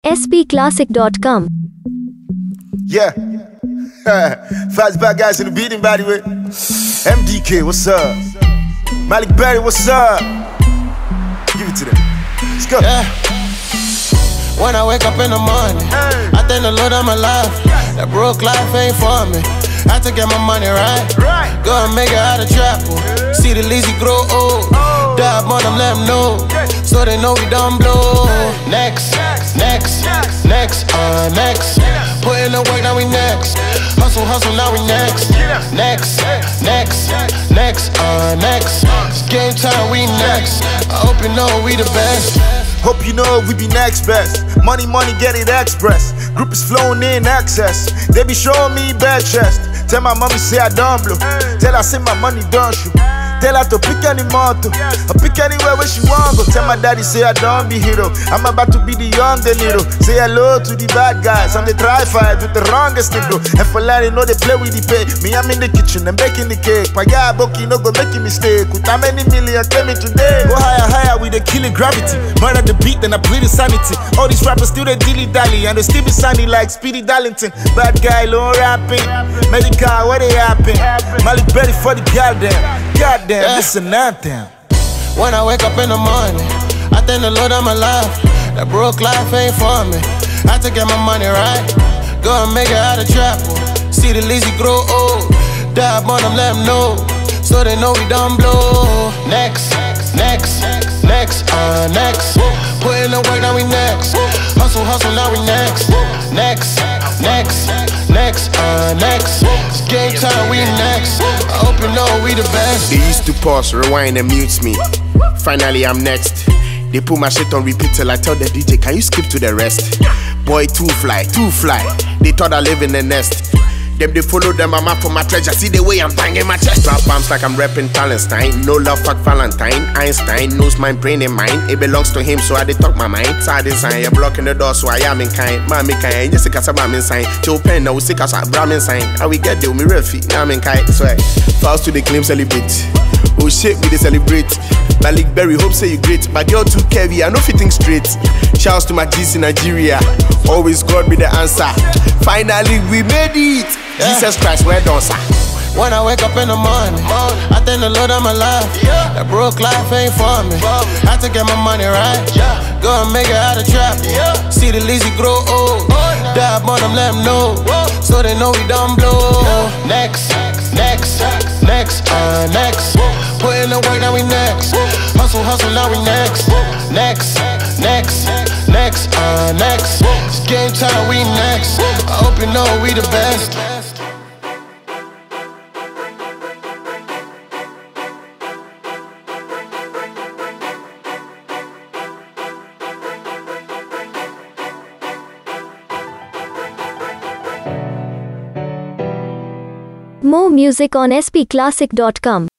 spclassic.com. Yeah. Fast bad guys in the beating, by the way. MDK, what's up? Malik Berry, what's up? Give it to them. Let's go. Yeah. When I wake up in the morning, I thank the Lord I'm alive. That broke life ain't for me. I had to get my money right. Go and make it out of trap. See the lazy grow old. Dab on them, let them know. So they know we done blow. Next. Put in the work, now we next. Hustle, now we next. Next. Game time, we next. I hope you know we the best. Hope you know we be next best. Money, get it express. Group is flowing in access. They be showing me bad chest. Tell my mommy say I don't blow. Tell her say my money don't shoot. Tell her to pick any motto or pick anywhere where she want go. Tell my daddy say I don't be hero. I'm about to be the young De Niro. Say hello to the bad guys. I'm the try-fight with the wrongest nigga. And for letting know they play with the pay. Me I'm in the kitchen and baking the cake. Paya Boki no go make a mistake. With how many million came in today? Go higher with the killing gravity. Murder the beat then I plead insanity. All these rappers still they dilly-dally and they still be sunny like Speedy Darlington. Bad guy, low rapping. Medical, what they happen? Malik Berry for the goddamn, this an anthem. When I wake up in the morning, I thank the Lord I'm alive. That broke life ain't for me. I had to get my money right. Go and make it out of trap. See the lazy grow old. Dab on them, let them know. So they know we done blow. Next. Put in the work, now we next. Hustle, now we next. Next. Game time, we next. I hope you know we the best. They used to pause, rewind and mute me. Finally I'm next. They put my shit on repeat till I tell the DJ, can you skip to the rest? Boy, too fly. They thought I live in the nest. Them they follow them, I'm up for my treasure. See the way I'm banging my chest. Rap bombs like I'm rapping Palestine. No love, fuck Valentine. Einstein knows my brain and mine. It belongs to him, so I did talk my mind. Side design, you're blocking the door, so I am in kind. Mommy kind, just a Brahmin sign. Joe Pen, now we sick as a Brahmin sign. How we get there, me real feet, now I'm in kind. Swear, fouls to the claim celebrate. Oh shit, we they celebrate. Malik Berry, hope say you great. My girl too curvy, I know fitting straight. Shouts to my G's in Nigeria. Always God be the answer. Finally we made it. Yeah. Jesus Christ, where don't sir? When I wake up in the morning, I thank the Lord I'm alive. That broke life ain't for me. I had to get my money right. Go and make it out of trap. See the lazy grow old. Dab on them, let them know. So they know we done blow. Next. Put in the work, now we next. Hustle, now we next. Next. Game time, we next. I hope you know we the best. More music on spclassic.com.